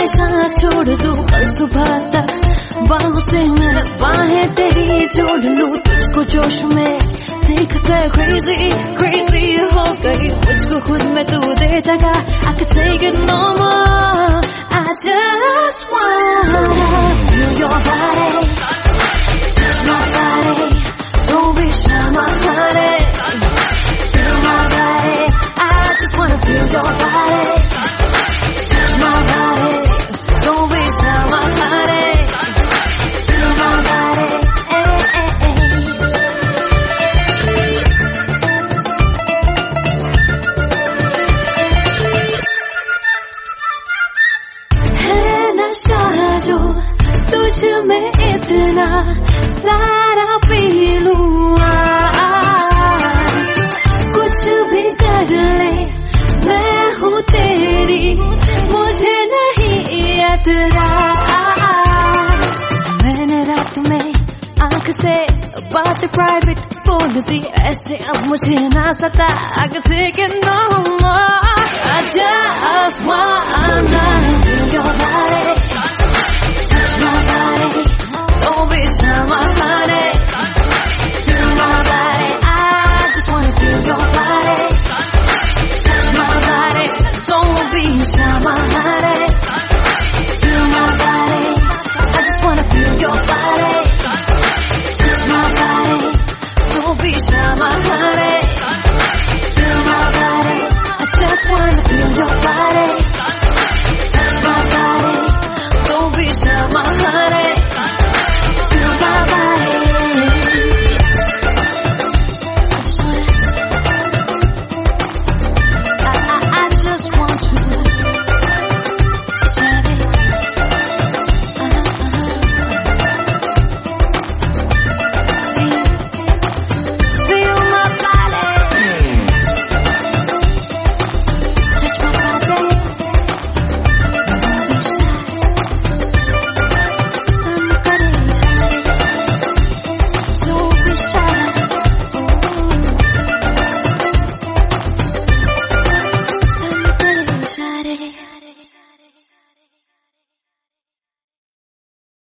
हमेशा छोड़ दूं कल सुबह तक बाहों से मैं बाहें तेरी जोड़ लूं तुझको जोश में देख कर crazy crazy हो गई मुझको खुद में तू दे जगह I could take it no more I just wanna feel your body touch my body don't be shy my body feel my body I just wanna feel your body touch my body don't be shy my body feel my body जो तुझ में इतना सारा P लूं कुछ भी कर ले मैं हूँ तेरी मुझे नहीं एतराज मैंने रात में आँख से बात प्राइवेट बोल दी ऐसे अब मुझे ना सता I can take it no more I just wanna feel your body